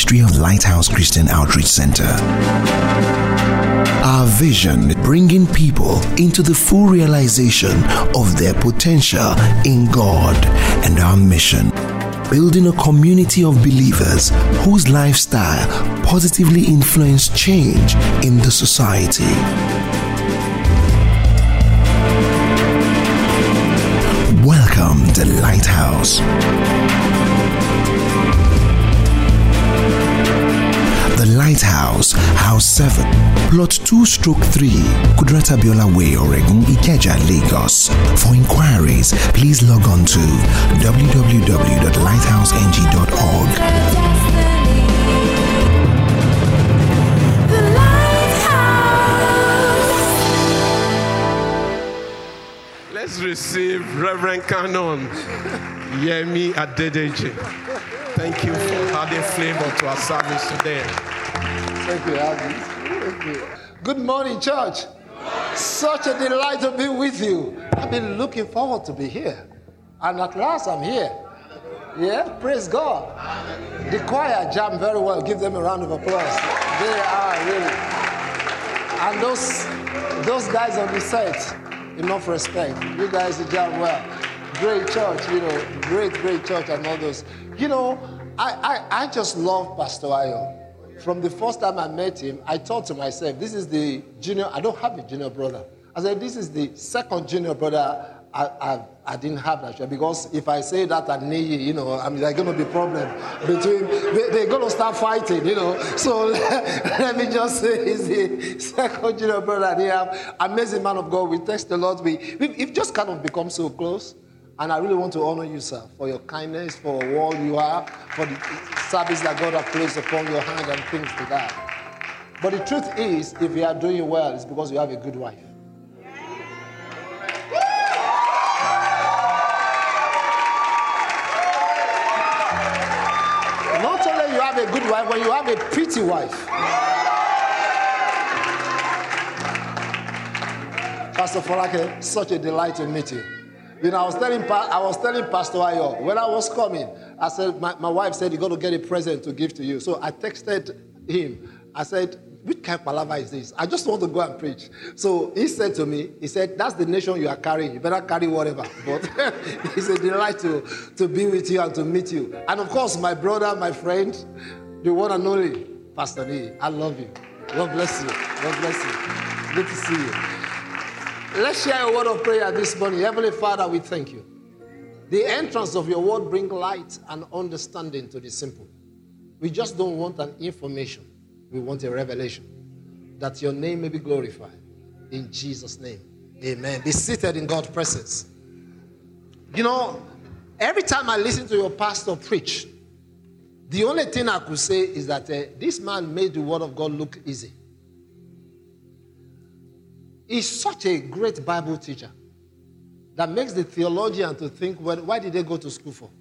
ministry of Lighthouse Christian Outreach Center. Our vision, bringing people into the full realization of their potential in God, and our mission, building a community of believers whose lifestyle positively influence change in the society. Welcome to Lighthouse. The Lighthouse, House 7, Plot 2/3, Kudrata Biola Way, Oregon, Ikeja, Lagos. For inquiries, please log on to www.lighthouseng.org. Let's receive Reverend Canon Yemi Adedeji. Thank you for adding flavor to our service today. Thank you, Abby. Thank you. Good morning, church. Such a delight to be with you. I've been looking forward to be here. And at last I'm here. Yeah, praise God. The choir jammed very well. Give them a round of applause. They are really. And those guys on the set, enough respect. You guys jam well. Great church, great church and all those. I just love Pastor Ayo. From the first time I met him, I thought to myself, this is the junior, I don't have a junior brother. I said, this is the second junior brother I didn't have actually, because if I say that at Neyi, there's going to be problem between, they're going to start fighting, So let me just say, he's the second junior brother they have. Amazing man of God. We text a lot. We've just kind of become so close. And I really want to honor you, sir, for your kindness, for all you are, for the service that God has placed upon your hand and things like that. But the truth is, if you are doing well, it's because you have a good wife. Not only you have a good wife, but you have a pretty wife. Pastor Folake, such a delight to meet you. I was telling Pastor Ayo, when I was coming, I said, my wife said, you got to get a present to give to you. So I texted him. I said, which kind of palava is this? I just want to go and preach. So he said to me, that's the nation you are carrying. You better carry whatever. But it's a delight to be with you and to meet you. And of course, my brother, my friend, the one and only, Pastor Nee. I love you. God bless you. God bless you. Good to see you. Let's share a word of prayer this morning. Heavenly Father, we thank you. The entrance of your word brings light and understanding to the simple. We just don't want an information. We want a revelation. That your name may be glorified. In Jesus' name, amen. Be seated in God's presence. Every time I listen to your pastor preach, the only thing I could say is that this man made the word of God look easy. He's such a great Bible teacher that makes the theologian to think, well, why did they go to school for?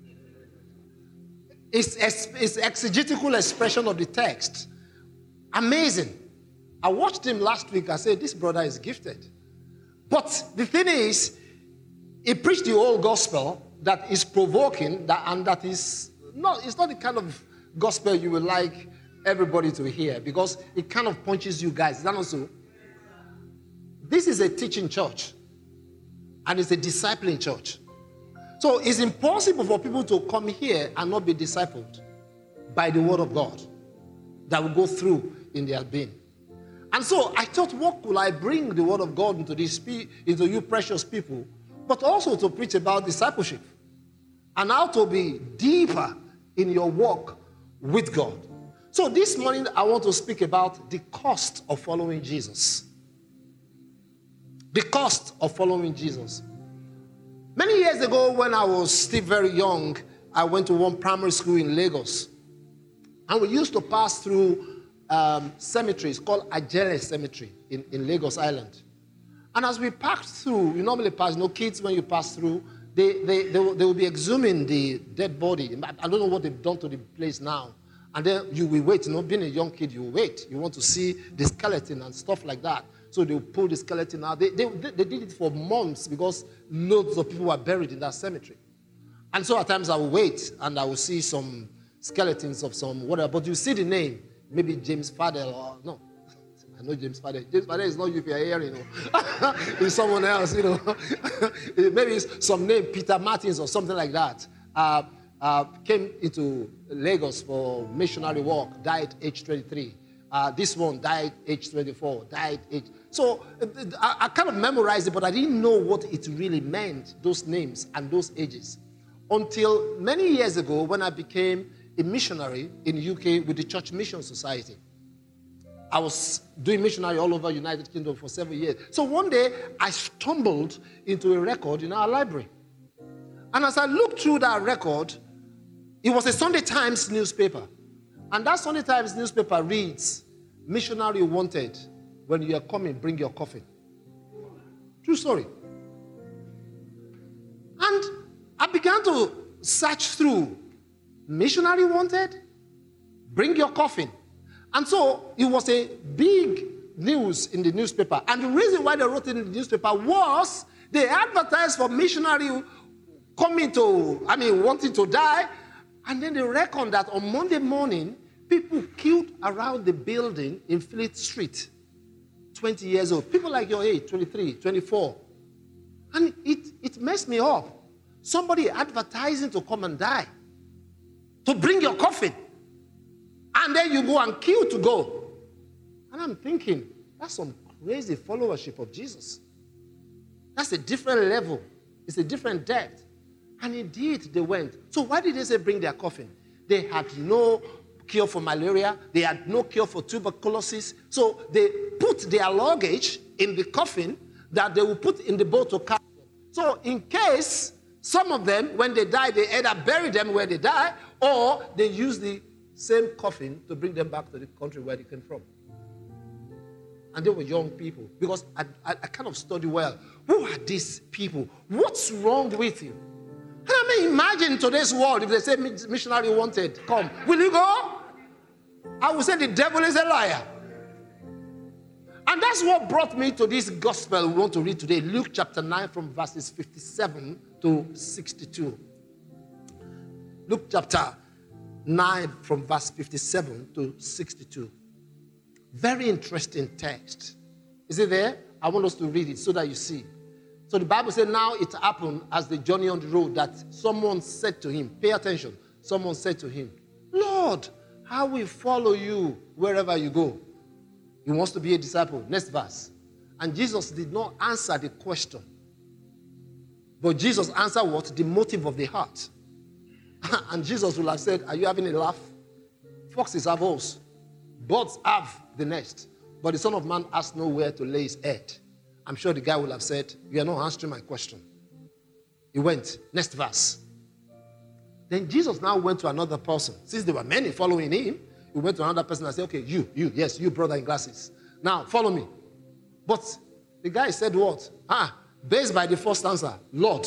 It's exegetical expression of the text. Amazing. I watched him last week. I said, this brother is gifted. But the thing is, he preached the whole gospel that is provoking, and that is not, it's not the kind of gospel you would like everybody to hear, because it kind of punches you guys. Is that not so? This is a teaching church, and it's a discipling church. So it's impossible for people to come here and not be discipled by the word of God that will go through in their being. And so I thought, what could I bring the word of God into you precious people, but also to preach about discipleship and how to be deeper in your walk with God. So this morning I want to speak about the cost of following Jesus. The cost of following Jesus. Many years ago, when I was still very young, I went to one primary school in Lagos. And we used to pass through cemeteries called Ajele Cemetery in Lagos Island. And as we passed through, we normally pass, kids, when you pass through, they will be exhuming the dead body. I don't know what they've done to the place now. And then you will wait, being a young kid, you will wait. You want to see the skeleton and stuff like that. So they will pull the skeleton out. They did it for months because loads of people were buried in that cemetery. And so at times I will wait and I will see some skeletons of some whatever, but you see the name, maybe James Fadel or no. I know James Fadel. James Fadel is not you if you're hearing, it's someone else, Maybe it's some name, Peter Martins or something like that. Came into Lagos for missionary work, died age 23. This one died age 24, So I kind of memorized it, but I didn't know what it really meant, those names and those ages, until many years ago when I became a missionary in the UK with the Church Mission Society. I was doing missionary all over the United Kingdom for several years. So one day, I stumbled into a record in our library. And as I looked through that record, it was a Sunday Times newspaper. And that Sunday Times newspaper reads, "Missionary wanted. When you are coming, bring your coffin." True story. And I began to search through. Missionary wanted, bring your coffin. And so it was a big news in the newspaper. And the reason why they wrote it in the newspaper was they advertised for missionary wanting to die. And then they reckoned that on Monday morning, people queued around the building in Fleet Street, 20 years old. People like your age, 23, 24. And it messed me up. Somebody advertising to come and die, to bring your coffin. And then you go and queue to go. And I'm thinking, that's some crazy followership of Jesus. That's a different level. It's a different depth. And indeed, they went. So why did they say bring their coffin? They had no cure for malaria. They had no cure for tuberculosis. So they put their luggage in the coffin that they will put in the boat to carry them. So in case some of them, when they die, they either bury them where they die, or they use the same coffin to bring them back to the country where they came from. And they were young people. Because I kind of study well. Who are these people? What's wrong with you? And I mean, imagine today's world, if they say missionary wanted, come. Will you go? I will say the devil is a liar. And that's what brought me to this gospel we want to read today. Luke chapter 9 from verses 57 to 62. Luke chapter 9 from verse 57 to 62. Very interesting text. Is it there? I want us to read it so that you see. So the Bible said, now it happened as they journey on the road that someone said to him, pay attention, someone said to him, Lord, I will follow you wherever you go. He wants to be a disciple. Next verse. And Jesus did not answer the question. But Jesus answered what? The motive of the heart. And Jesus would have said, are you having a laugh? Foxes have holes. Birds have the nest. But the Son of Man has nowhere to lay his head. I'm sure the guy would have said, you are not answering my question. He went. Next verse. Then Jesus now went to another person. Since there were many following him, he went to another person and said, okay, you brother in glasses. Now, follow me. But the guy said what? Based by the first answer, Lord,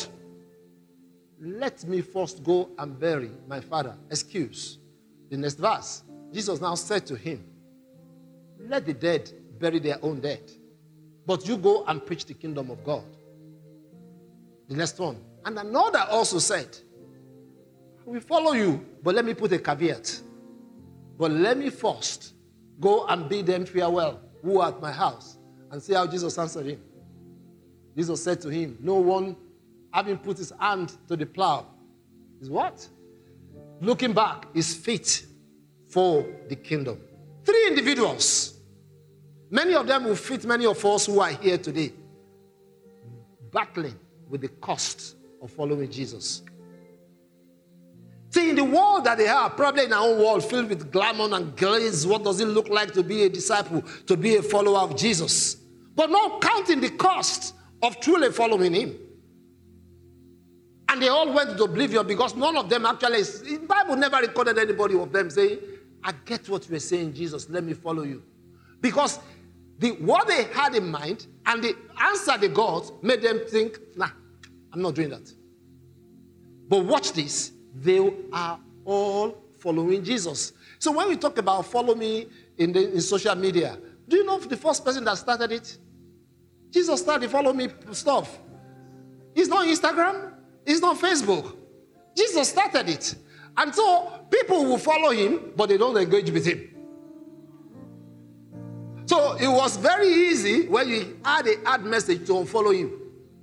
let me first go and bury my father. Excuse. The next verse, Jesus now said to him, let the dead bury their own dead. But you go and preach the kingdom of God. The next one. And another also said, I will follow you, but let me put a caveat. But let me first go and bid them farewell who are at my house. And see how Jesus answered him. Jesus said to him, no one having put his hand to the plow is what? Looking back is fit for the kingdom. 3 individuals. Many of them will fit many of us who are here today, battling with the cost of following Jesus. See, in the world that they are, probably in our own world, filled with glamour and glaze, what does it look like to be a disciple, to be a follower of Jesus? But not counting the cost of truly following him. And they all went into oblivion because none of them actually, the Bible never recorded anybody of them saying, I get what you're saying, Jesus, let me follow you. Because what they had in mind and the answer they got made them think, nah, I'm not doing that. But watch this. They are all following Jesus. So when we talk about follow me in social media, do you know the first person that started it? Jesus started follow me stuff. It's not Instagram. It's not Facebook. Jesus started it. And so people will follow him, but they don't engage with him. So it was very easy when you had an ad message to unfollow him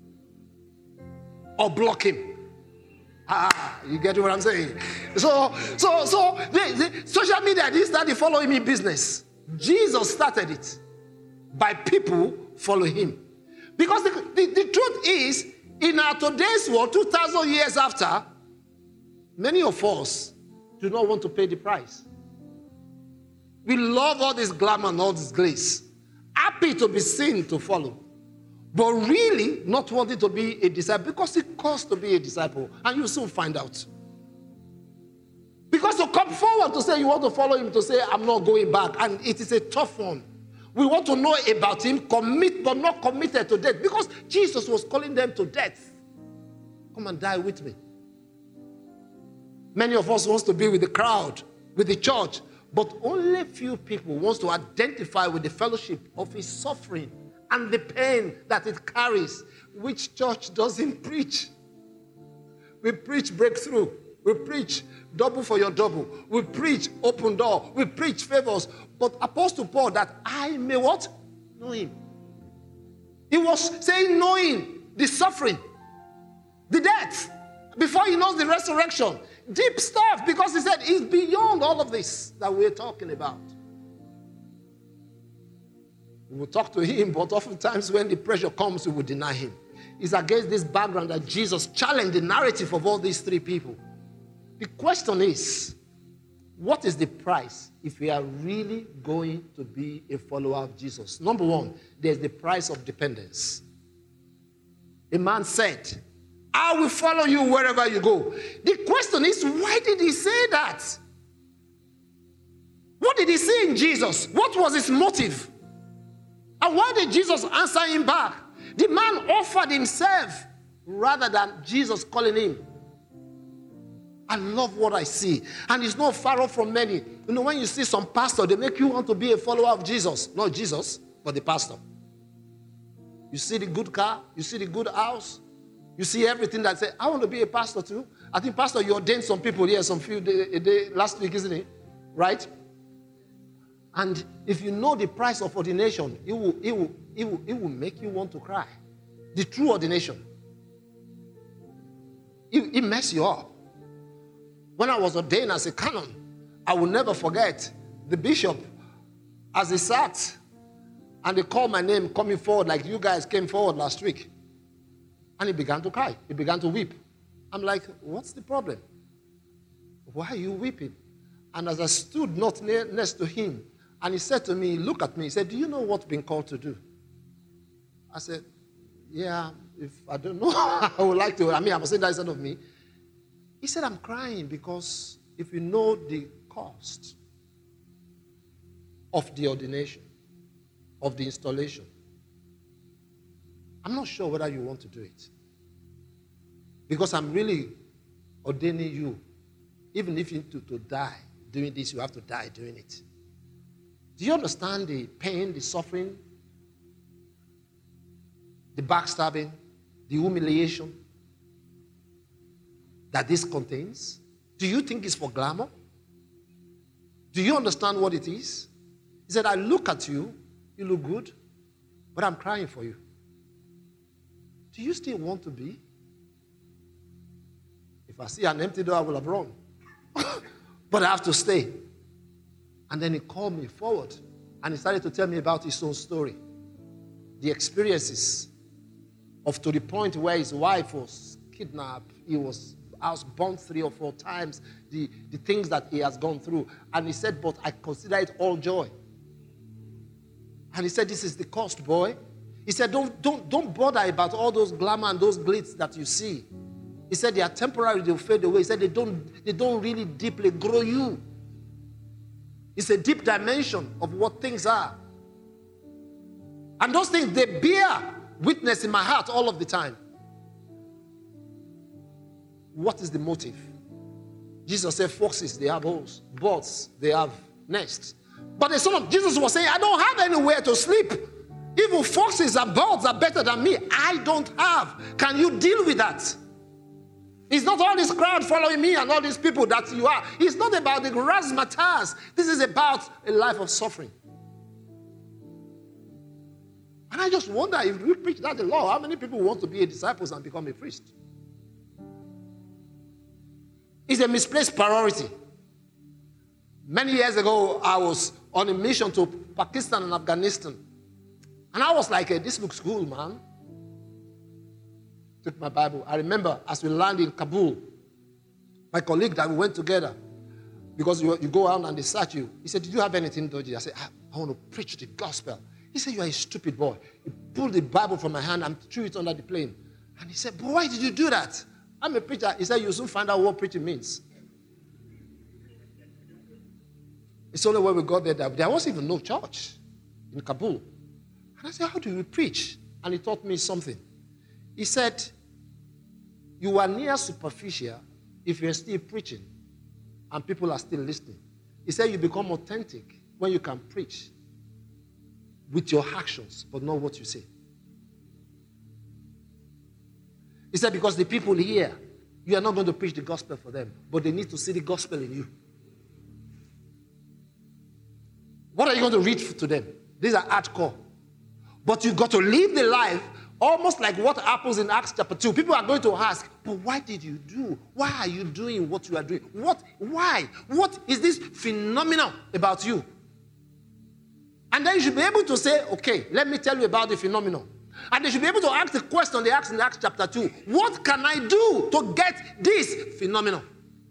or block him. You get what I'm saying? So the social media didn't start the following me business. Jesus started it by people following him. Because the truth is, in our today's world, 2,000 years after, many of us do not want to pay the price. We love all this glamour and all this grace. Happy to be seen to follow. But really not wanting to be a disciple because it costs to be a disciple. And you'll soon find out. Because to come forward to say you want to follow him, to say I'm not going back. And it is a tough one. We want to know about him, commit, but not committed to death. Because Jesus was calling them to death. Come and die with me. Many of us want to be with the crowd, with the church. But only few people want to identify with the fellowship of his suffering and the pain that it carries. Which church doesn't preach? We preach breakthrough. We preach double for your double. We preach open door. We preach favors. But Apostle Paul, that I may what? Know him. He was saying knowing the suffering, the death, before he knows the resurrection. Deep stuff, because he said it's beyond all of this that we're talking about. We will talk to him, but oftentimes when the pressure comes, we will deny him. It's against this background that Jesus challenged the narrative of all these three people. The question is, what is the price if we are really going to be a follower of Jesus? Number one, there's the price of dependence. A man said, I will follow you wherever you go. The question is, why did he say that? What did he say in Jesus? What was his motive? And why did Jesus answer him back? The man offered himself rather than Jesus calling him. I love what I see. And it's not far off from many. You know, when you see some pastor, they make you want to be a follower of Jesus. Not Jesus, but the pastor. You see the good car, you see the good house, you see everything that say, I want to be a pastor too. I think, Pastor, you ordained some people here a day last week, isn't it? Right? And if you know the price of ordination, it will make you want to cry. The true ordination. It messes you up. When I was ordained as a canon, I will never forget the bishop as he sat and they called my name coming forward like you guys came forward last week. And he began to cry. He began to weep. I'm like, what's the problem? Why are you weeping? And as I stood not next to him, and he said to me, look at me, he said, do you know what being called to do? I said, yeah, if I don't know, I would like to. I was saying that instead of me. He said, I'm crying because if you know the cost of the ordination, of the installation, I'm not sure whether you want to do it. Because I'm really ordaining you. Even if you need to die doing this, you have to die doing it. Do you understand the pain, the suffering, the backstabbing, the humiliation that this contains? Do you think it's for glamour? Do you understand what it is? He said, I look at you, you look good, but I'm crying for you. Do you still want to be? If I see an empty door, I will have run. But I have to stay. And then he called me forward and he started to tell me about his own story. The experiences to the point where his wife was kidnapped, he was housebound 3 or 4 times, the things that he has gone through. And he said, but I consider it all joy. And he said, this is the cost, boy. He said, don't bother about all those glamour and those glitz that you see. He said, they are temporary, they'll fade away. He said, they don't really deeply grow you. It's a deep dimension of what things are. And those things, they bear witness in my heart all of the time. What is the motive? Jesus said, foxes, they have holes. Birds, they have nests. But the Son of Jesus was saying, I don't have anywhere to sleep. Even foxes and birds are better than me. I don't have. Can you deal with that? It's not all this crowd following me and all these people that you are. It's not about the razzmatazz. This is about a life of suffering. And I just wonder, if we preach that the law, how many people want to be a disciple and become a priest? It's a misplaced priority. Many years ago, I was on a mission to Pakistan and Afghanistan. And I was like, hey, this looks cool, man. Took my Bible. I remember as we landed in Kabul, my colleague that we went together, because you go out and they search you. He said, did you have anything dodgy? I said, I want to preach the gospel. He said, you are a stupid boy. He pulled the Bible from my hand and threw it under the plane. And he said, but why did you do that? I'm a preacher. He said, you'll soon find out what preaching means. It's only when we got there that there wasn't even no church in Kabul. And I said, how do we preach? And he taught me something. He said, you are near superficial if you're still preaching and people are still listening. He said, you become authentic when you can preach with your actions, but not what you say. He said, because the people here, you are not going to preach the gospel for them, but they need to see the gospel in you. What are you going to read to them? These are hardcore. But you've got to live the life almost like what happens in Acts chapter 2. People are going to ask, but why did you do? Why are you doing what you are doing? Why? What is this phenomenon about you? And then you should be able to say, okay, let me tell you about the phenomenon. And they should be able to ask the question they asked in Acts chapter 2. What can I do to get this phenomenon?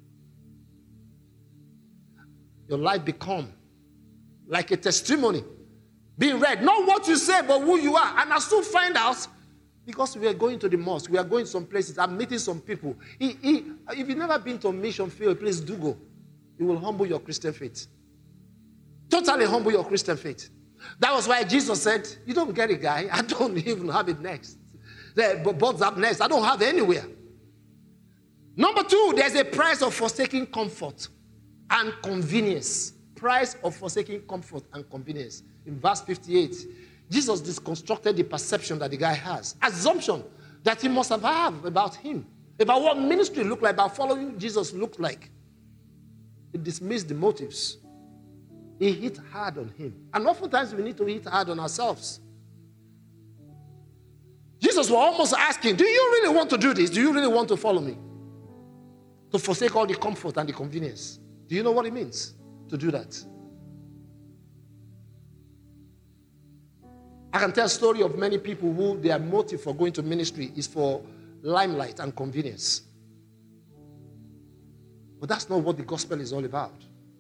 Your life become like a testimony being read. Not what you say, but who you are. And I soon find out, because we are going to the mosque, we are going some places, I'm meeting some people. If you've never been to a mission field, please do go. It will humble your Christian faith. Totally humble your Christian faith. That was why Jesus said, you don't get it, guy. I don't even have it next. The birds have next. I don't have it anywhere. Number 2, there's a price of forsaking comfort and convenience. Price of forsaking comfort and convenience. In verse 58, Jesus disconstructed the perception that the guy has. Assumption that he must have about him. About what ministry looked like, about following Jesus looked like. He dismissed the motives. He hit hard on him. And oftentimes we need to hit hard on ourselves. Jesus was almost asking, do you really want to do this? Do you really want to follow me? To forsake all the comfort and the convenience. Do you know what it means to do that? I can tell a story of many people who their motive for going to ministry is for limelight and convenience. But that's not what the gospel is all about.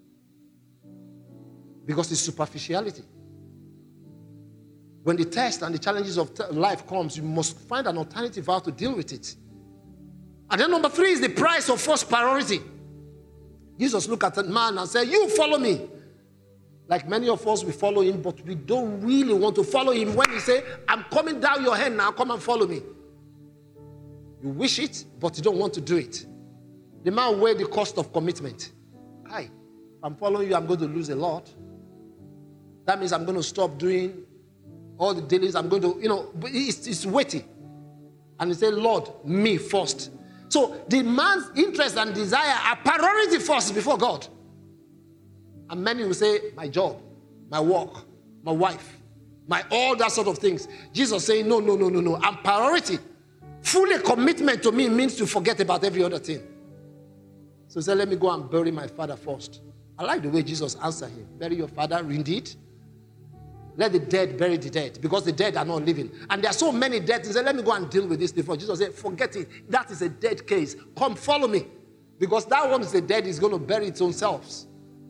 Because it's superficiality. When the test and the challenges of life comes, you must find an alternative how to deal with it. And then number 3 is the price of first priority. Jesus looked at that man and said, you follow me. Like many of us, we follow him, but we don't really want to follow him when he says, I'm coming down your head now, come and follow me. You wish it, but you don't want to do it. The man weighed the cost of commitment. Hi, if I'm following you, I'm going to lose a lot. That means I'm going to stop doing all the dailies. I'm going to, but it's weighty. And he said, Lord, me first. So the man's interest and desire are priority first before God. And many will say, my job, my work, my wife, my all that sort of things. Jesus saying, no. I'm priority. Fully commitment to me means to forget about every other thing. So he said, let me go and bury my father first. I like the way Jesus answered him. Bury your father, indeed. Let the dead bury the dead, because the dead are not living. And there are so many dead. He said, let me go and deal with this before. Jesus said, forget it. That is a dead case. Come, follow me. Because that one is the dead is going to bury its own selves.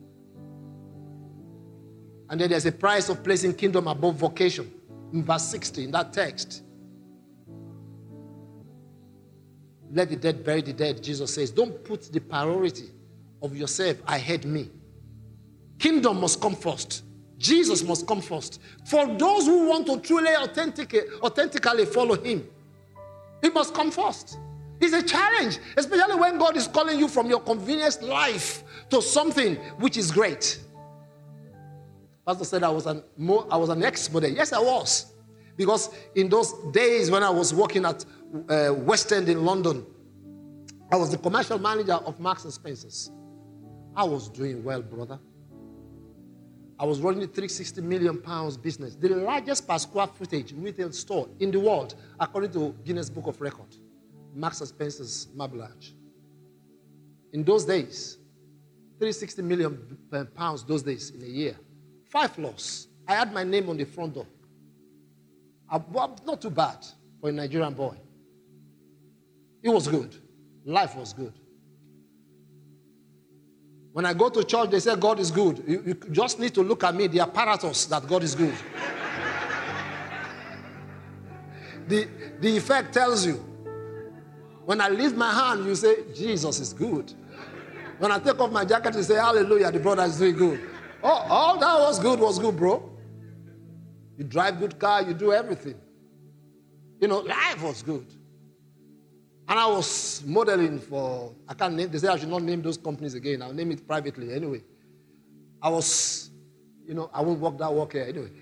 And then there's a price of placing kingdom above vocation. In verse 60, in that text. Let the dead bury the dead, Jesus says. Don't put the priority of yourself ahead me. Kingdom must come first. Jesus must come first. For those who want to truly authentically follow him, he must come first. It's a challenge, especially when God is calling you from your convenience life to something which is great. Pastor said I was an ex-model. Yes, I was. Because in those days when I was working at West End in London, I was the commercial manager of Marks and Spencer's. I was doing well, brother. I was running a £360 million business, the largest per square footage retail store in the world, according to Guinness Book of Records. Marks and Spencer's Marble Arch. In those days, £360 million those days in a year. 5 floors. I had my name on the front door. Not too bad for a Nigerian boy. It was good. Life was good. When I go to church, they say God is good. You just need to look at me, the apparatus that God is good. The effect tells you. When I lift my hand, you say, Jesus is good. When I take off my jacket, you say, hallelujah, the brother is doing good. Oh, all that was good, bro. You drive good car, you do everything. You know, life was good. And I was modeling for, I can't name, they say I should not name those companies again. I'll name it privately anyway. I was, you know, I won't walk that walk here anyway.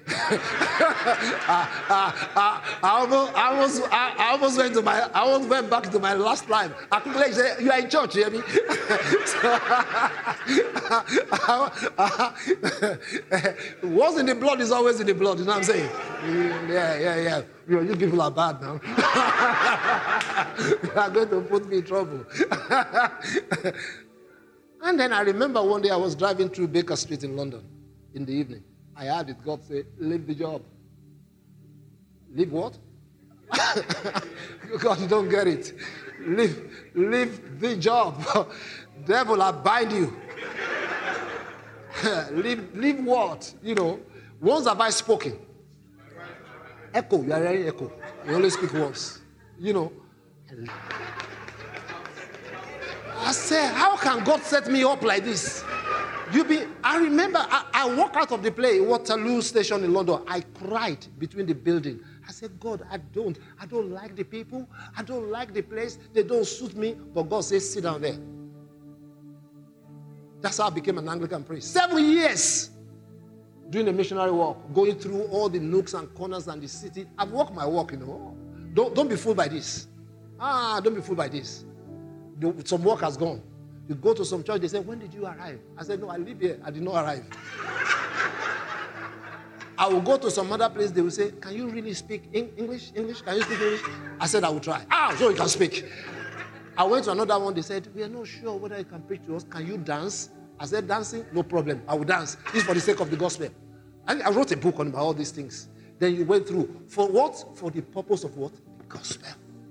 I almost went back to my last life. I could say, you are in church, you hear me? What's in the blood is always in the blood, you know what I'm saying? Yeah. You people are bad now. You are going to put me in trouble. And then I remember one day I was driving through Baker Street in London in the evening. I heard it, God say, leave the job. Leave what? God, you don't get it. Leave the job. Devil, I bind you. leave what? You know, once have I spoken. Echo, you are hearing echo. You only speak once. You know. I say, how can God set me up like this? I remember, I walked out of the play, Waterloo Station in London. I cried between the building. I said, God, I don't like the people. I don't like the place. They don't suit me. But God says, sit down there. That's how I became an Anglican priest. 7 years doing the missionary work, going through all the nooks and corners and the city. I've walked my walk, you know. Don't be fooled by this. Don't be fooled by this. Some work has gone. You go to some church, they say, when did you arrive? I said, no, I live here. I did not arrive. I will go to some other place, they will say, can you really speak English? Can you speak English? I said, I will try. Sure you can speak. I went to another one, they said, we are not sure whether you can preach to us. Can you dance? I said, dancing? No problem. I will dance. This is for the sake of the gospel. And I wrote a book on all these things. Then you went through. For what? For the purpose of what? The gospel.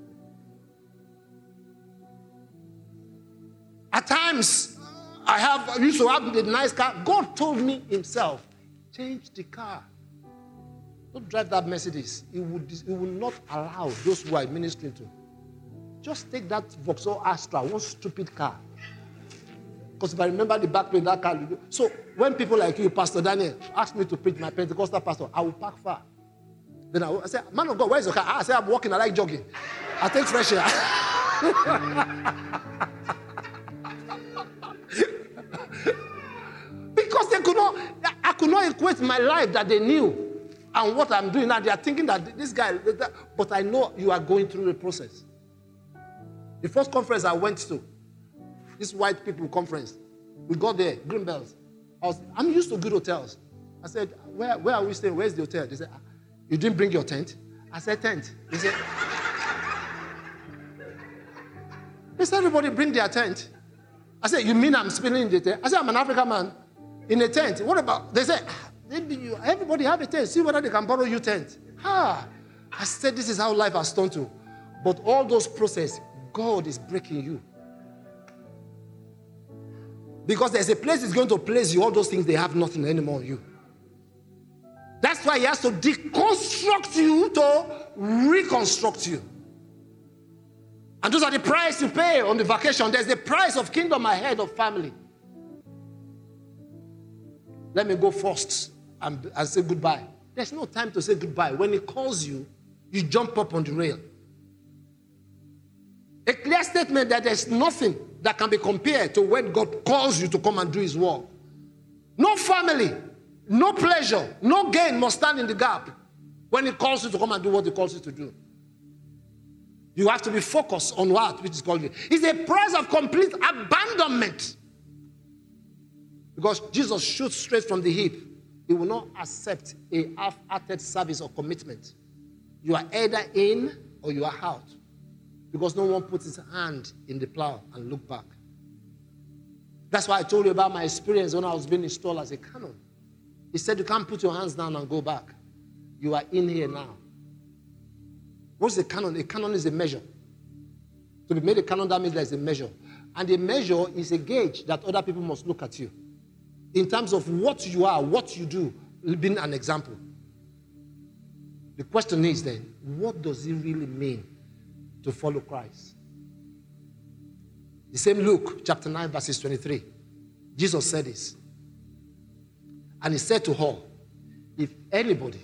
At times, I used to have the nice car. God told me himself, change the car. Don't drive that Mercedes. He will not allow those who are ministering to. Just take that Vauxhall Astra, one stupid car. Because if I remember the back plate, that car. So when people like you, Pastor Daniel, ask me to preach my Pentecostal pastor, I will park far. Then I say, man of God, where's your car? I say, I'm walking, I like jogging. I take fresh air. Because I could not equate my life that they knew and what I'm doing now. They are thinking that this guy, but I know you are going through the process. The first conference I went to, this white people conference, we got there, Greenbelt. I'm used to good hotels. I said, where are we staying? Where's the hotel? They said, you didn't bring your tent? I said, tent. They said, everybody bring their tent. I said, you mean I'm spinning in the tent? I said, I'm an African man in a tent. What about? They said, everybody have a tent. See whether they can borrow you tent. I said, this is how life has turned to. But all those processes, God is breaking you. Because there's a place that's going to place you, all those things, they have nothing anymore on you. That's why he has to deconstruct you to reconstruct you. And those are the price you pay on the vacation. There's the price of kingdom ahead of family. Let me go first and say goodbye. There's no time to say goodbye. When he calls you, you jump up on the rail. A clear statement that there's nothing that can be compared to when God calls you to come and do his work. No family, no pleasure, no gain must stand in the gap when he calls you to come and do what he calls you to do. You have to be focused on what? Which is called it. It's a price of complete abandonment. Because Jesus shoots straight from the hip. He will not accept a half-hearted service or commitment. You are either in or you are out. Because no one puts his hand in the plow and look back. That's why I told you about my experience when I was being installed as a canon. He said, you can't put your hands down and go back. You are in here now. What's a canon? A canon is a measure. To be made a canon, that means there's a measure. And a measure is a gauge that other people must look at you. In terms of what you are, what you do, being an example. The question is then, what does it really mean to follow Christ? The same Luke chapter 9 verses 23. Jesus said this. And he said to her, if anybody,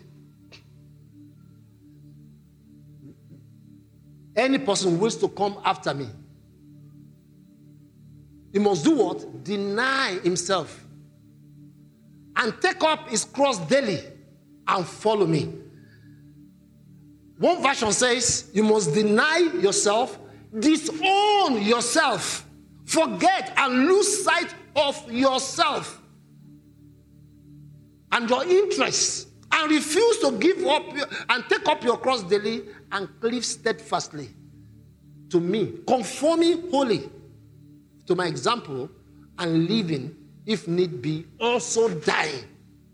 any person wills to come after me, he must do what? Deny himself. And take up his cross daily and follow me. One version says, you must deny yourself, disown yourself, forget and lose sight of yourself and your interests, and refuse to give up and take up your cross daily and cleave steadfastly to me, conforming wholly to my example and living, if need be, also dying.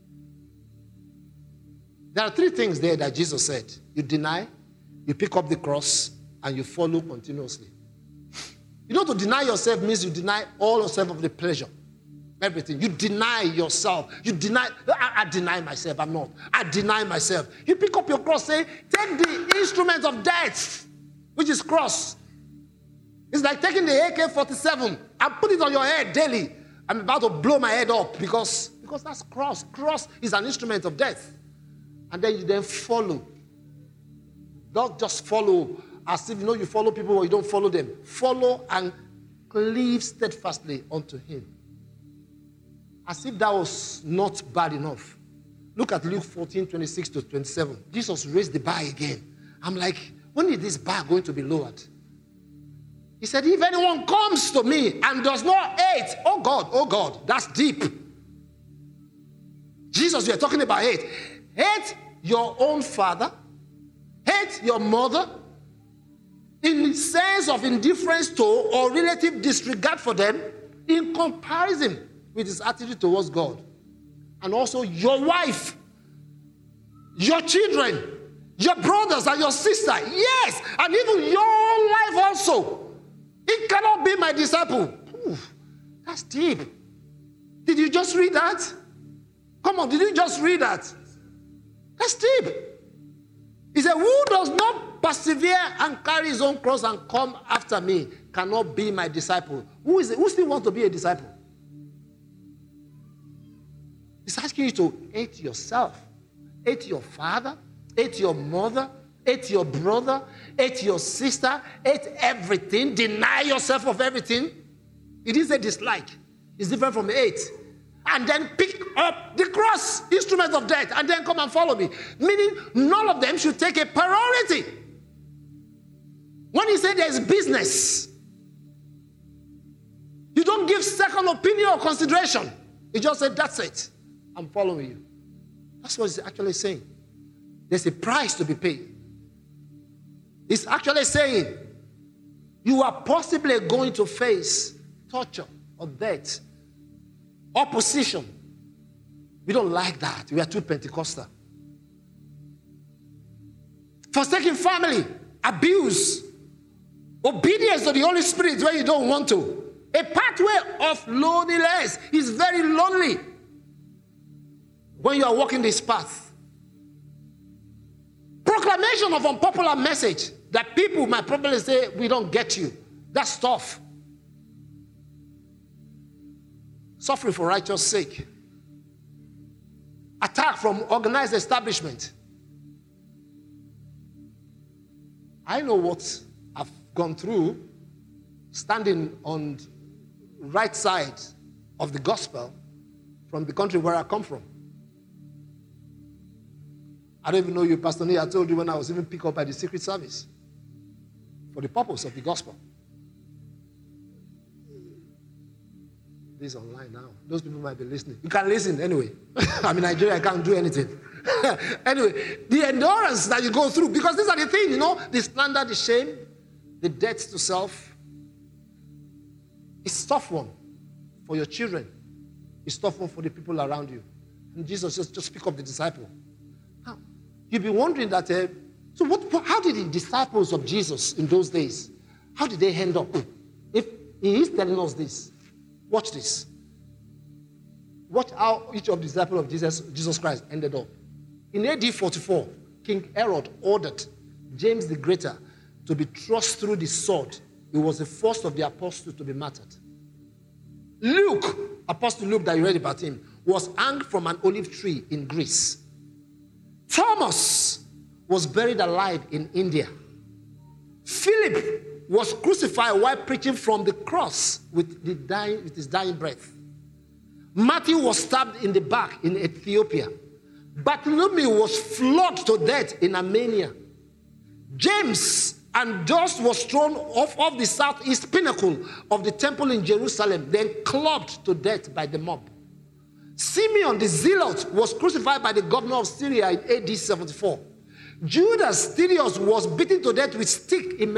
There are three things there that Jesus said. You deny, you pick up the cross, and you follow continuously. You know, to deny yourself means you deny all yourself of the pleasure. Everything. You deny yourself. You deny, I deny myself. I'm not. I deny myself. You pick up your cross, say, take the instrument of death, which is cross. It's like taking the AK-47 and put it on your head daily. I'm about to blow my head up because that's cross. Cross is an instrument of death. And then you then follow. Don't just follow as if you follow people or you don't follow them. Follow and cleave steadfastly unto him. As if that was not bad enough. Look at Luke 14, 26 to 27. Jesus raised the bar again. I'm like, when is this bar going to be lowered? He said, if anyone comes to me and does not hate, oh God, that's deep. Jesus, we are talking about hate. Hate your own father. Hate your mother. In the sense of indifference to or relative disregard for them in comparison with his attitude towards God. And also your wife, your children, your brothers and your sister. Yes, and even your life also. It cannot be my disciple. Ooh, that's deep. Did you just read that? Come on, did you just read that? That's deep. He said, who does not persevere and carry his own cross and come after me cannot be my disciple. Who is it? Who still wants to be a disciple? He's asking you to hate yourself, hate your father, hate your mother, hate your brother, hate your sister, hate everything, deny yourself of everything. It is a dislike. It's different from hate. And then pick up the cross, instrument of death, and then come and follow me. Meaning, none of them should take a priority. When he said there's business, you don't give second opinion or consideration. He just said, that's it. I'm following you. That's what he's actually saying. There's a price to be paid. He's actually saying, you are possibly going to face torture or death, opposition. We don't like that. We are too Pentecostal. Forsaking family, abuse, obedience to the Holy Spirit where you don't want to. A pathway of loneliness is very lonely when you are walking this path. Proclamation of unpopular message that people might probably say, we don't get you. That's tough. Suffering for righteous sake. Attack from organized establishment. I know what I've gone through standing on the right side of the gospel from the country where I come from. I don't even know you, Pastor Nee. I told you when I was even picked up by the Secret Service. for the purpose of the gospel. This is online now. Those people might be listening. You can listen anyway. I'm in Nigeria, I can't do anything. Anyway, the endurance that you go through, because these are the things, the slander, the shame, the death to self. It's a tough one for your children. It's a tough one for the people around you. And Jesus just pick up the disciple. Now, you'll be wondering that, how did the disciples of Jesus in those days, how did they end up? If he is telling us this, watch this. Watch how each of the disciples of Jesus Christ ended up. In AD 44, King Herod ordered James the Greater to be thrust through the sword. He was the first of the apostles to be martyred. Luke, Apostle Luke that you read about him, was hanged from an olive tree in Greece. Thomas was buried alive in India. Philip was crucified while preaching from the cross with his dying breath. Matthew was stabbed in the back in Ethiopia. Bartholomew was flogged to death in Armenia. James and dust was thrown off the southeast pinnacle of the temple in Jerusalem, then clubbed to death by the mob. Simeon the Zealot was crucified by the governor of Syria in AD 74. Judas Thaddeus was beaten to death with stick in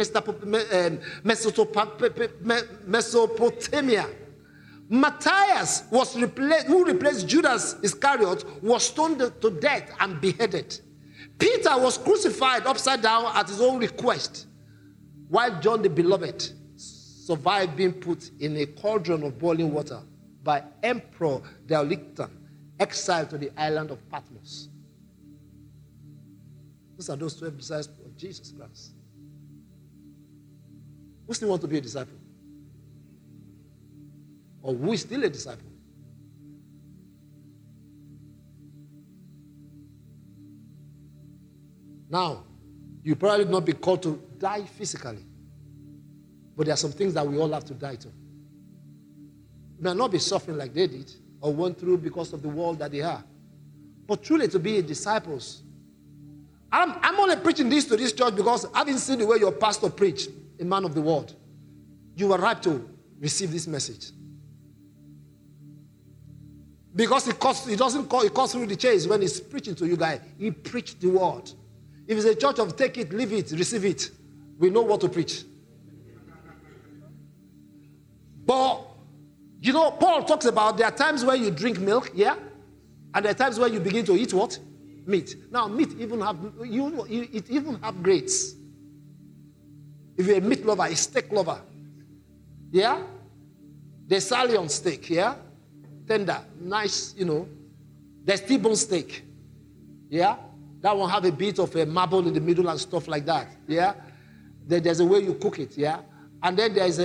Mesopotamia. Matthias, who replaced Judas Iscariot, was stoned to death and beheaded. Peter was crucified upside down at his own request, while John the Beloved survived being put in a cauldron of boiling water by Emperor Diocletian, exiled to the island of Patmos. Those are those 12 disciples of Jesus Christ. Who still want to be a disciple? Or who is still a disciple? Now, you probably not be called to die physically, but there are some things that we all have to die to. You may not be suffering like they did or went through because of the world that they are, but truly to be a disciple. I'm only preaching this to this church because having seen the way your pastor preached, a man of the word, you were ripe to receive this message. Because it cuts through the chase when he's preaching to you guys. He preached the word. If it's a church of take it, leave it, receive it, we know what to preach. But, Paul talks about there are times where you drink milk, yeah? And there are times where you begin to eat what? Meat. Now, meat it even have grades. If you're a meat lover, a steak lover, yeah? There's sirloin steak, yeah? Tender, nice, There's T-bone steak, yeah? That one have a bit of a marble in the middle and stuff like that, yeah? There's a way you cook it, yeah? And then there's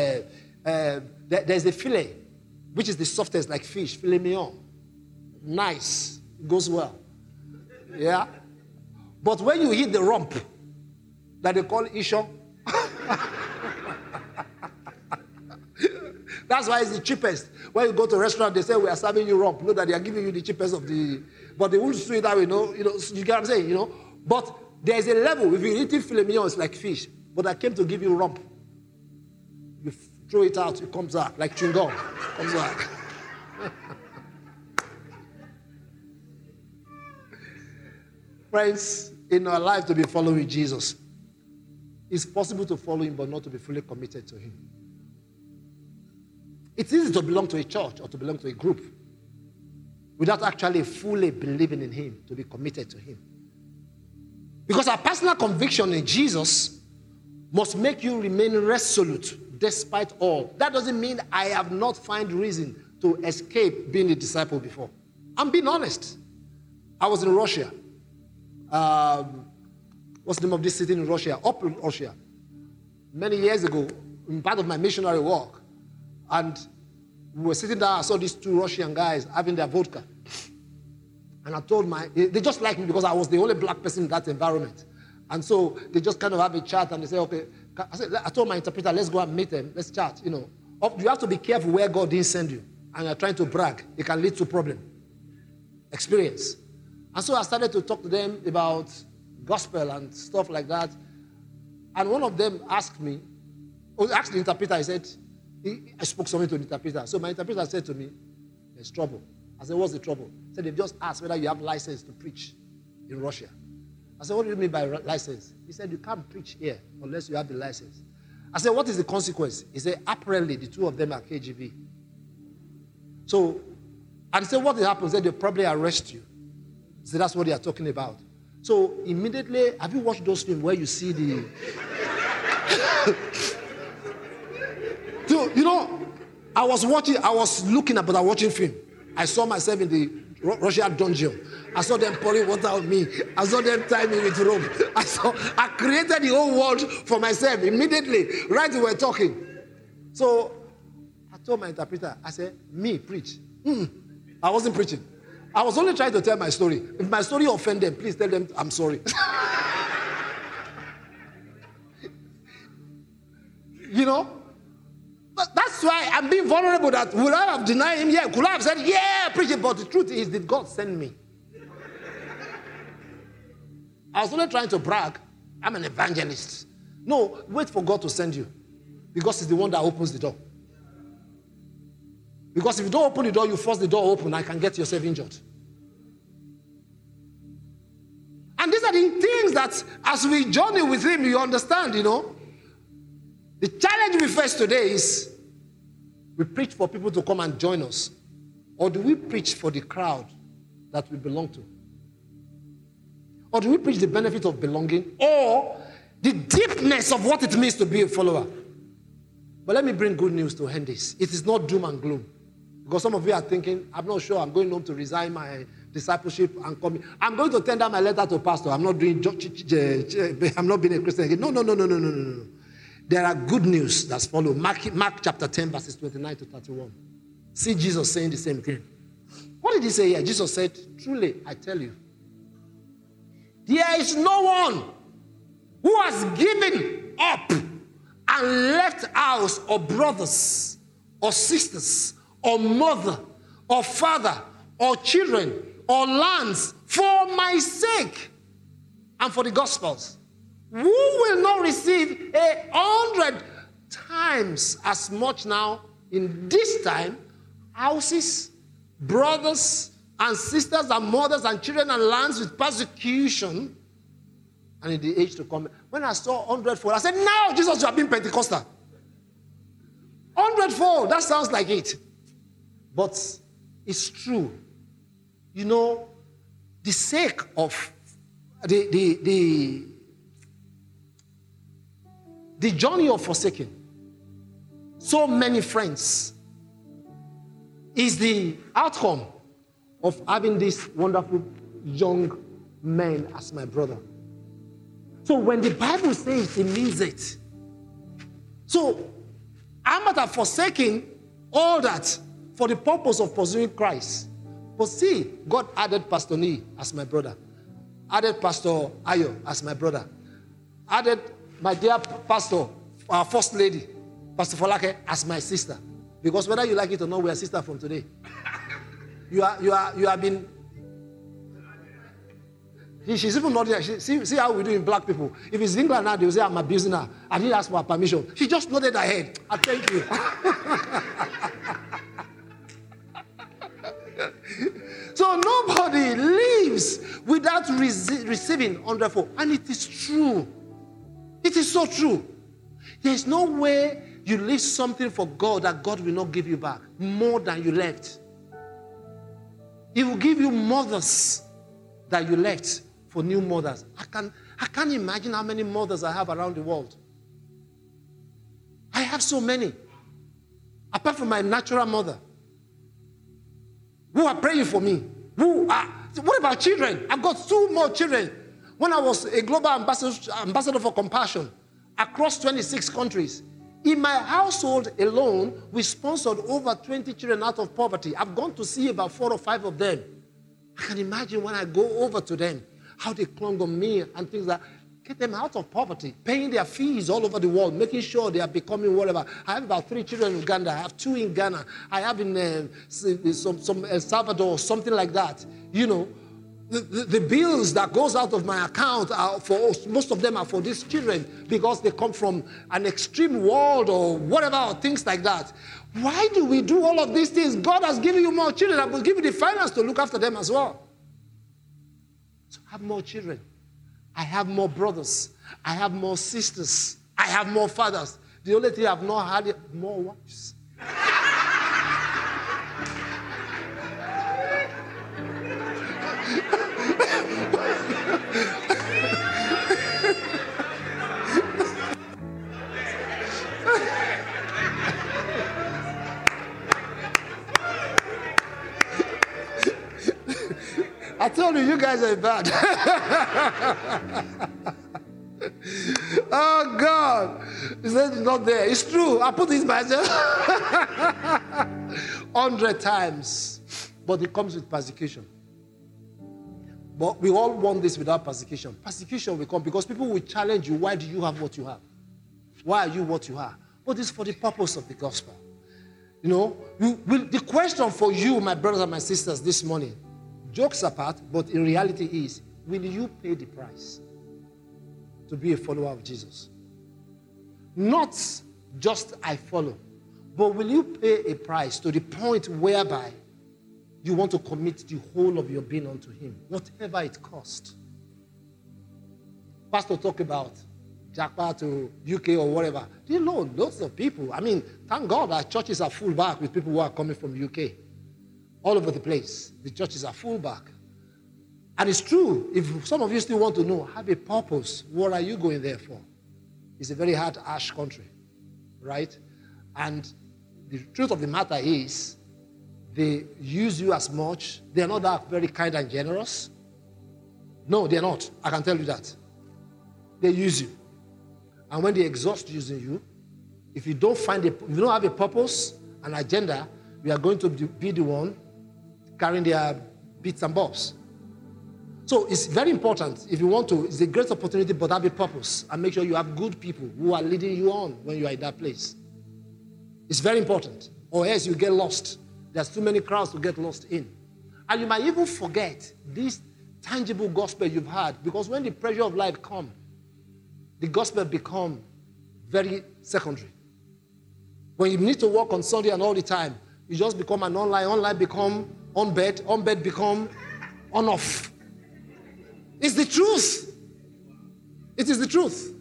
a fillet, which is the softest, like fish, filet mignon. Nice, it goes well, yeah? But when you eat the rump, that they call ishon, that's why it's the cheapest. When you go to a restaurant, they say, we are serving you rump. Know that they are giving you the cheapest of the... But they won't do it that way, you get what I'm saying, But there's a level. If you're eating filet mignon, it's like fish. But I came to give you rump. You throw it out, it comes out, like chewing gum. Comes out. Friends, in our life to be following Jesus, it's possible to follow him, but not to be fully committed to him. It's easy to belong to a church or to belong to a group without actually fully believing in him, to be committed to him. Because our personal conviction in Jesus must make you remain resolute despite all. That doesn't mean I have not found reason to escape being a disciple before. I'm being honest. I was in Russia. What's the name of this city in Russia? Upland, Russia. Many years ago, in part of my missionary work. And we were sitting there, I saw these two Russian guys having their vodka. And I told they just liked me because I was the only black person in that environment. And so they just kind of have a chat and they say, okay. I told my interpreter, let's go and meet them, let's chat, You have to be careful where God didn't send you. And you're trying to brag. It can lead to problem. Experience. And so I started to talk to them about gospel and stuff like that. And one of them asked the interpreter, I spoke something to the interpreter. So my interpreter said to me, there's trouble. I said, what's the trouble? He said, they've just asked whether you have license to preach in Russia. I said, what do you mean by license? He said, you can't preach here unless you have the license. I said, what is the consequence? He said, apparently the two of them are KGB. So, and he said, what happens? He said, they'll probably arrest you. So that's what they are talking about. So immediately, have you watched those films where you see the... So, I was looking at, but I was watching film. I saw myself in the Russian dungeon. I saw them pouring water on me. I saw them tie me with rope. I created the whole world for myself immediately, right when we were talking. So I told my interpreter, I said, me, preach. I wasn't preaching. I was only trying to tell my story. If my story offended them, please tell them I'm sorry. But that's why I'm being vulnerable. That would I have denied him? Yeah. Could I have said, yeah, preach it? But the truth is, did God send me? I was only trying to brag. I'm an evangelist. No, wait for God to send you. Because He's the one that opens the door. Because if you don't open the door, you force the door open, I can get yourself injured. And these are the things that, as we journey with Him, you understand, The challenge we face today is, we preach for people to come and join us, or do we preach for the crowd that we belong to? Or do we preach the benefit of belonging, or the deepness of what it means to be a follower? But let me bring good news to end this. It is not doom and gloom. Because some of you are thinking, I'm not sure, I'm going home to resign my discipleship and come. I'm going to tender my letter to pastor. I'm not being a Christian again. No. There are good news that's followed. Mark chapter 10, verses 29 to 31. See Jesus saying the same thing. What did He say here? Jesus said, truly, I tell you, there is no one who has given up and left house or brothers or sisters or mother or father or children or lands for my sake and for the gospels, who will not receive 100 times as much now in this time, houses, brothers and sisters and mothers and children and lands with persecution, and in the age to come. When I saw 100-fold, I said, now, Jesus, you have been Pentecostal. 100-fold, that sounds like it. But it's true. The sake of the journey of forsaking so many friends is the outcome of having this wonderful young man as my brother. So when the Bible says it means it. So I'm not forsaking all that for the purpose of pursuing Christ. But see, God added Pastor Nee as my brother. Added Pastor Ayo as my brother. Added my dear pastor, our first lady, Pastor Folake, as my sister. Because whether you like it or not, we are sister from today. You have been... She's even not there. See how we do in black people. If it's England now, they will say, I'm abusing her. I didn't ask for her permission. She just nodded her head. I thank you. So nobody lives without receiving 100-fold. And it is true. It is so true. There's no way you leave something for God that God will not give you back more than you left. He will give you mothers that you left for new mothers. I can't imagine how many mothers I have around the world. I have so many. Apart from my natural mother, who are praying for me. What about children? I've got 2 more children. When I was a global ambassador for compassion across 26 countries, in my household alone, we sponsored over 20 children out of poverty. I've gone to see about 4 or 5 of them. I can imagine when I go over to them, how they clung on me and things like that. Get them out of poverty, paying their fees all over the world, making sure they are becoming whatever. I have about 3 children in Uganda. I have 2 in Ghana. I have in some El Salvador, something like that. The bills that goes out of my account are for most of them are for these children because they come from an extreme world or whatever, or things like that. Why do we do all of these things? God has given you more children. I will give you the finance to look after them as well. So I have more children. I have more brothers. I have more sisters. I have more fathers. The only thing I have not had is more wives. I told you guys are bad. Oh, God. He said it's not there. It's true. I put this myself 100 times. But it comes with persecution. But we all want this without persecution. Persecution will come because people will challenge you. Why do you have what you have? Why are you what you are? But it's for the purpose of the gospel. You know, the question for you, my brothers and my sisters, this morning, jokes apart, but in reality is, will you pay the price to be a follower of Jesus? Not just I follow, but will you pay a price to the point whereby you want to commit the whole of your being unto him, whatever it costs? Pastor talk about Jakarta to UK or whatever. Do you know lots of people? I mean, thank God our churches are full back with people who are coming from UK. All over the place. The churches are full back. And it's true. If some of you still want to know, have a purpose. What are you going there for? It's a very hard, harsh country. Right? And the truth of the matter is, they use you as much. They're not that very kind and generous. No, they're not. I can tell you that. They use you. And when they exhaust using you, if you don't have a purpose, an agenda, we are going to be the one carrying their bits and bobs. So it's very important. If you want to, it's a great opportunity, but have a purpose and make sure you have good people who are leading you on when you are in that place. It's very important, or else you get lost. There's too many crowds to get lost in. And you might even forget this tangible gospel you've had, because when the pressure of life comes, the gospel becomes very secondary. When you need to work on Sunday and all the time, you just become an online become on bed become on off. It's the truth. It is the truth.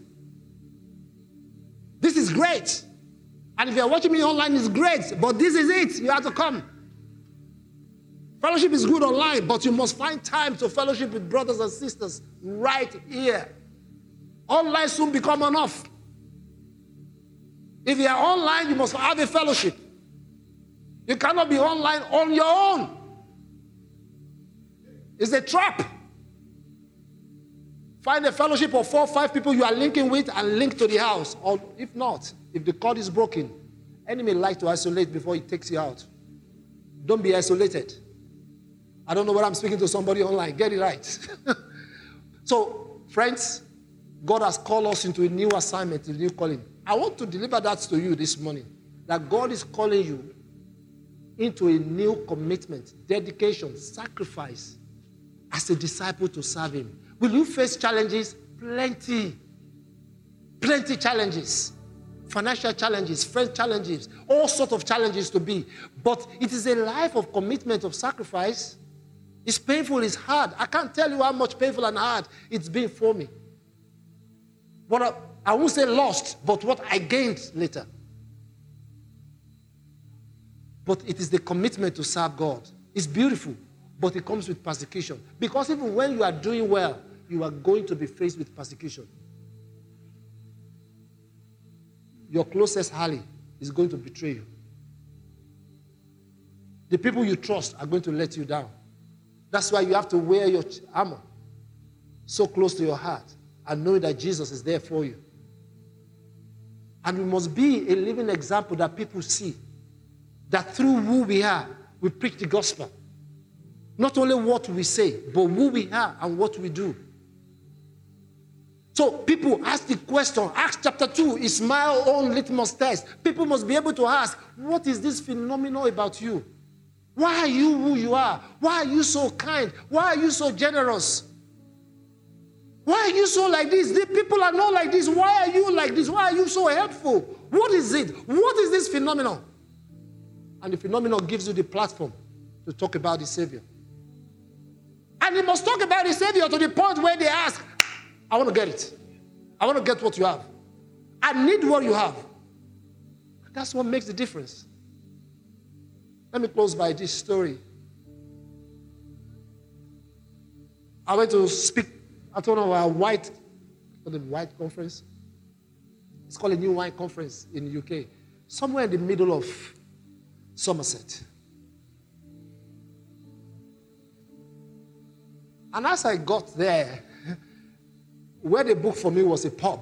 This is great. And if you're watching me online, it's great. But this is it. You have to come. Fellowship is good online, but you must find time to fellowship with brothers and sisters right here. Online soon become on off. If you are online, you must have a fellowship. You cannot be online on your own. It's a trap. Find a fellowship of 4 or 5 people you are linking with and link to the house. Or if not, if the cord is broken, enemy like to isolate before he takes you out. Don't be isolated. I don't know whether I'm speaking to somebody online. Get it right. So, friends, God has called us into a new assignment, a new calling. I want to deliver that to you this morning. That God is calling you into a new commitment, dedication, sacrifice as a disciple to serve him. Will you face challenges? Plenty. Plenty challenges. Financial challenges, friend challenges, all sorts of challenges to be. But it is a life of commitment, of sacrifice. It's painful, it's hard. I can't tell you how much painful and hard it's been for me. But I won't say lost, but what I gained later. But it is the commitment to serve God. It's beautiful, but it comes with persecution. Because even when you are doing well, you are going to be faced with persecution. Your closest ally is going to betray you. The people you trust are going to let you down. That's why you have to wear your armor so close to your heart and know that Jesus is there for you. And we must be a living example that people see. That through who we are, we preach the gospel. Not only what we say, but who we are and what we do. So people ask the question, Acts chapter 2 is my own litmus test. People must be able to ask, what is this phenomenon about you? Why are you who you are? Why are you so kind? Why are you so generous? Why are you so like this? The people are not like this. Why are you like this? Why are you so helpful? What is it? What is this phenomenon? And the phenomenon gives you the platform to talk about the Savior. And you must talk about the Savior to the point where they ask, I want to get it. I want to get what you have. I need what you have. That's what makes the difference. Let me close by this story. I went to speak at one of our white conference. It's called a New Wine Conference in the UK. Somewhere in the middle of Somerset. And as I got there, where they booked for me was a pub.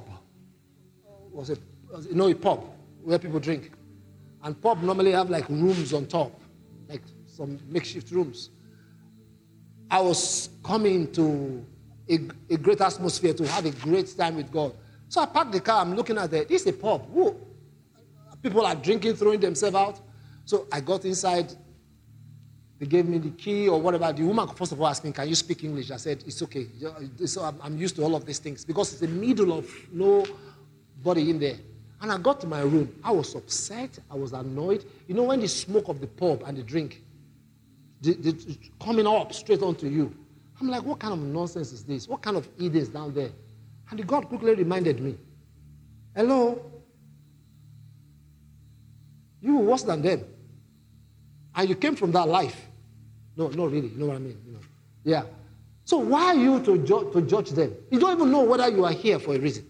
A pub where people drink. And pub normally have like rooms on top, like some makeshift rooms. I was coming to a great atmosphere to have a great time with God. So I parked the car, I'm looking at it. This is a pub. Whoa. People are drinking, throwing themselves out. So I got inside. They gave me the key or whatever. The woman, first of all, asked me, can you speak English? I said, it's okay. So I'm used to all of these things because it's the middle of nobody in there. And I got to my room. I was upset. I was annoyed. You know, when the smoke of the pub and the drink, coming up straight onto you. I'm like, what kind of nonsense is this? What kind of Eden is down there? And the God quickly reminded me, hello? You were worse than them. And you came from that life. No, not really. You know what I mean? You know. Yeah. So why are you to judge them? You don't even know whether you are here for a reason.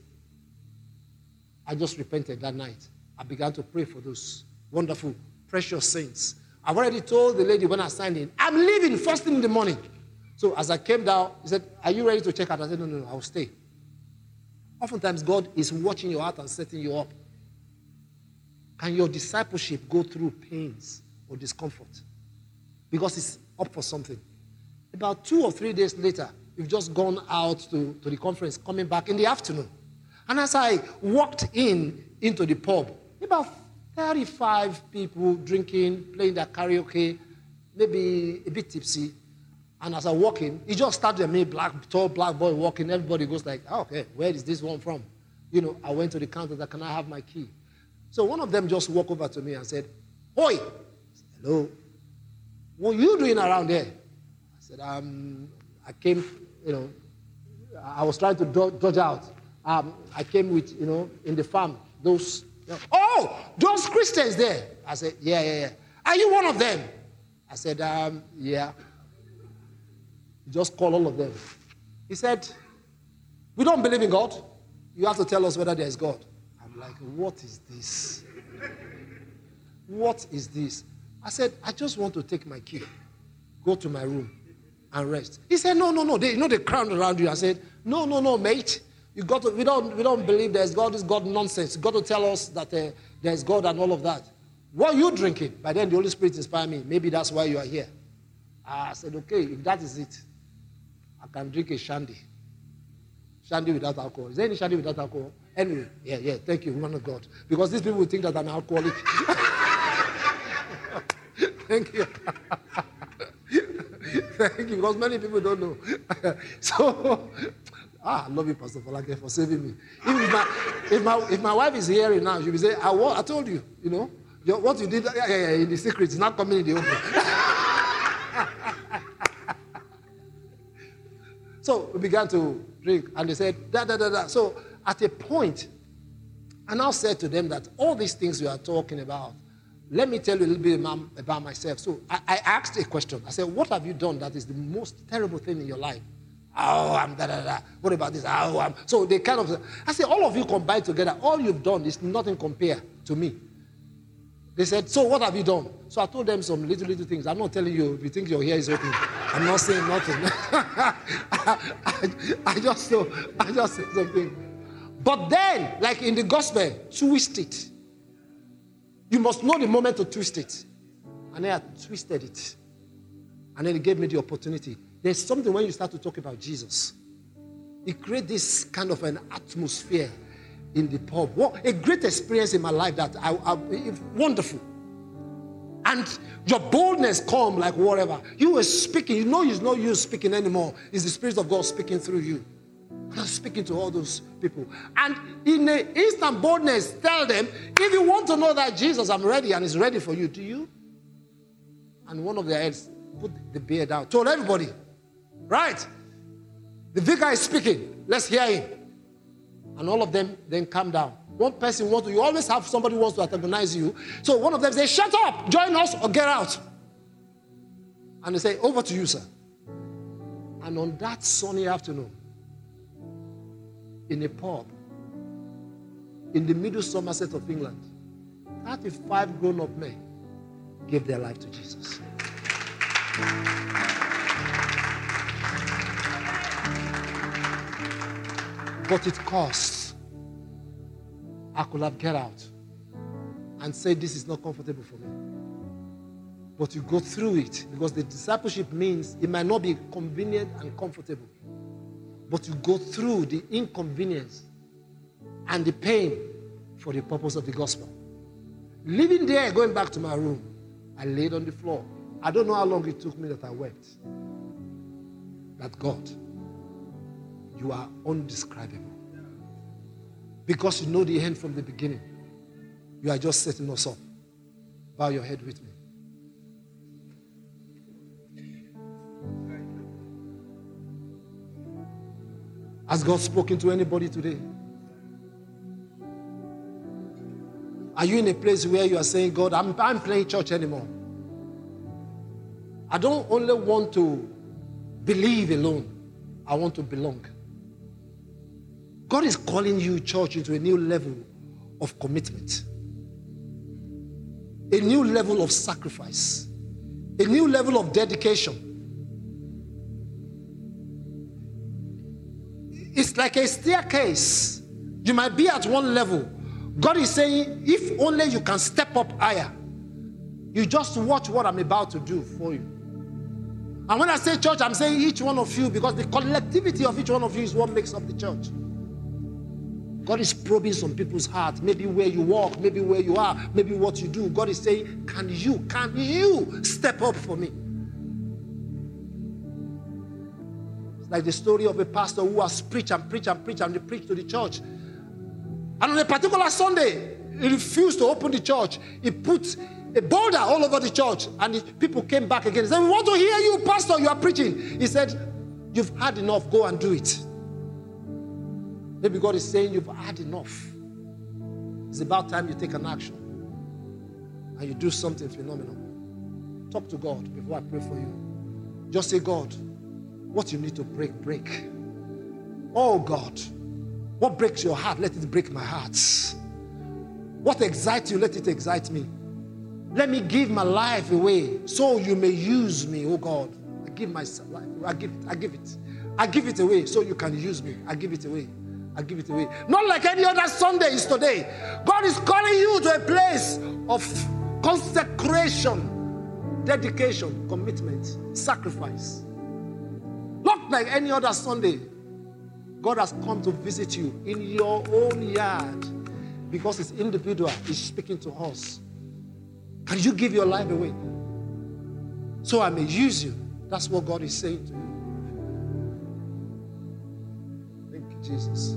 I just repented that night. I began to pray for those wonderful, precious saints. I've already told the lady when I signed in, I'm leaving first thing in the morning. So as I came down, he said, are you ready to check out? I said, no, I'll stay. Oftentimes, God is watching your heart and setting you up. Can your discipleship go through pains or discomfort? Because it's up for something. About 2 or 3 days later, we've just gone out to the conference, coming back in the afternoon. And as I walked into the pub, about 35 people drinking, playing their karaoke, maybe a bit tipsy. And as I walk in, he just started me, tall black boy walking. Everybody goes like, oh, okay, where is this one from? You know, I went to the counter, that can I have my key? So one of them just walked over to me and said, Oi! I said, hello. What are you doing around there? I said, I came, you know, I was trying to dodge out. I came with, you know, in the farm, those, those Christians there. I said, yeah. Are you one of them? I said, yeah. Just call all of them. He said, we don't believe in God. You have to tell us whether there is God. I'm like, what is this? What is this? I said, I just want to take my key, go to my room, and rest. He said, no. They crowd around you. I said, no, mate. We don't believe there's God. It's God nonsense. You got to tell us that there's God and all of that. What are you drinking? By then, the Holy Spirit inspired me. Maybe that's why you are here. I said, okay, if that is it, I can drink a shandy. Shandy without alcohol. Is there any shandy without alcohol? Anyway, yeah, thank you, woman of God. Because these people will think that I'm an alcoholic. Thank you. Thank you, because many people don't know. So, I love you, Pastor Falake, for saving me. If my wife is hearing now, she'll be saying, I told you, you know, what you did in the secret is not coming in the open. So we began to drink, and they said, da. So at a point, I now said to them that all these things we are talking about, let me tell you a little bit about myself. So I asked a question. I said, what have you done that is the most terrible thing in your life? Oh, I'm da. What about this? Oh, I'm... So they kind of, I said, all of you combined together, all you've done is nothing compared to me. They said, so what have you done? So I told them some little things. I'm not telling you, if you think your hair is open. I'm not saying nothing. I just said something. But then, like in the gospel, twist it. You must know the moment to twist it. And then I twisted it. And then it gave me the opportunity. There's something when you start to talk about Jesus. It creates this kind of an atmosphere in the pub. What a great experience in my life that it's wonderful. and your boldness come like whatever. You were speaking. You know it's not you speaking anymore. It's the Spirit of God speaking through you. And I'm speaking to all those people. And in an instant boldness, tell them, if you want to know that Jesus, I'm ready and is ready for you, do you? And one of their heads put the beard out. Told everybody, right? The vicar is speaking. Let's hear him. And all of them then calm down. One person wants to, you always have somebody who wants to antagonize you. So one of them says, shut up, join us or get out. And they say, over to you, sir. And on that sunny afternoon, in a pub, in the middle Somerset of England, 35 grown-up men gave their life to Jesus. But it costs. I could have get out and said, this is not comfortable for me. But you go through it, because the discipleship means it might not be convenient and comfortable, but you go through the inconvenience and the pain for the purpose of the gospel. Living there, going back to my room, I laid on the floor. I don't know how long it took me that I wept. That God, you are undescribable. Because you know the end from the beginning. You are just setting us up. Bow your head with me. Has God spoken to anybody today? Are you in a place where you are saying, God, I'm playing church anymore? I don't only want to believe alone. I want to belong. God is calling you, church, into a new level of commitment. A new level of sacrifice. A new level of dedication. It's like a staircase. You might be at one level. God is saying, if only you can step up higher, you just watch what I'm about to do for you. And when I say church, I'm saying each one of you, because the collectivity of each one of you is what makes up the church. God is probing some people's hearts, maybe where you walk, maybe where you are, maybe what you do. God is saying, can you step up for me? It's like the story of a pastor who has preached and preached and preached, and they preached to the church. And on a particular Sunday, he refused to open the church. He put a boulder all over the church, and the people came back again. He said, we want to hear you, pastor, you are preaching. He said, you've had enough, go and do it. Maybe God is saying, you've had enough. It's about time you take an action and you do something phenomenal. Talk to God before I pray for you. Just say, God, what you need to break, break. Oh God, what breaks your heart, let it break my heart. What excites you, let it excite me. Let me give my life away so you may use me, oh God. I give my life, I give it away so you can use me. I give it away. I give it away. Not like any other Sunday is today. God is calling you to a place of consecration, dedication, commitment, sacrifice. Not like any other Sunday. God has come to visit you in your own yard because it's individual. He's speaking to us. Can you give your life away so I may use you? That's what God is saying to you. Thank you, Jesus.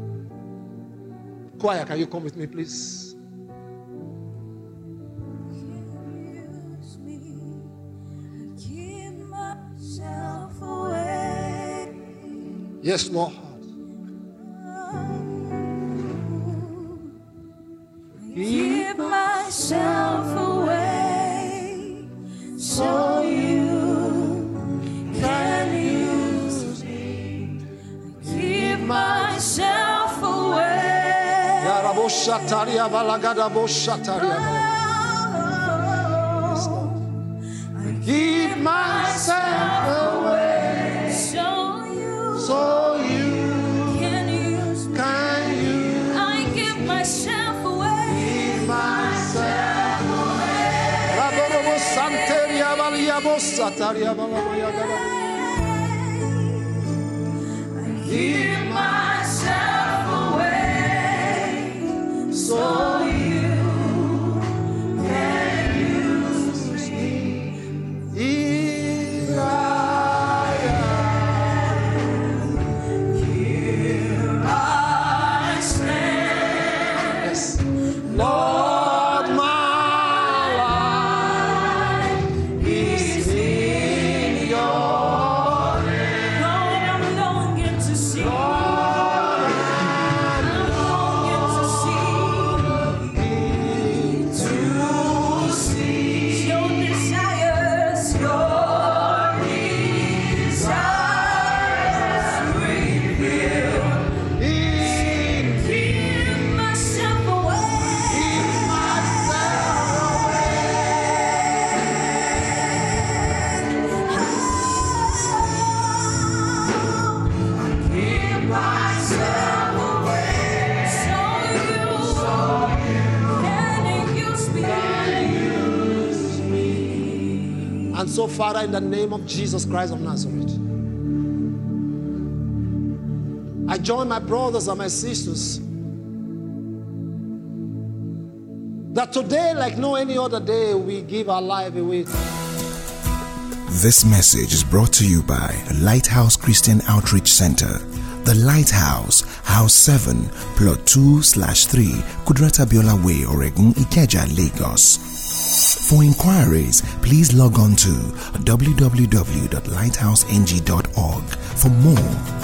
Choir, can you come with me, please? Use me, give myself away. Yes, Lord. Give myself away so you can use me. Give myself away. Give myself away so you can use me. I give myself away. Give myself Give myself away so you can use And so, Father, in the name of Jesus Christ of Nazareth, I join my brothers and my sisters that today, like no any other day, we give our life away. This message is brought to you by Lighthouse Christian Outreach Center. The Lighthouse, House 7, Plot 2/3, Kudrata Biola Way, Oregon, Ikeja, Lagos. For inquiries, please log on to www.lighthouseng.org for more.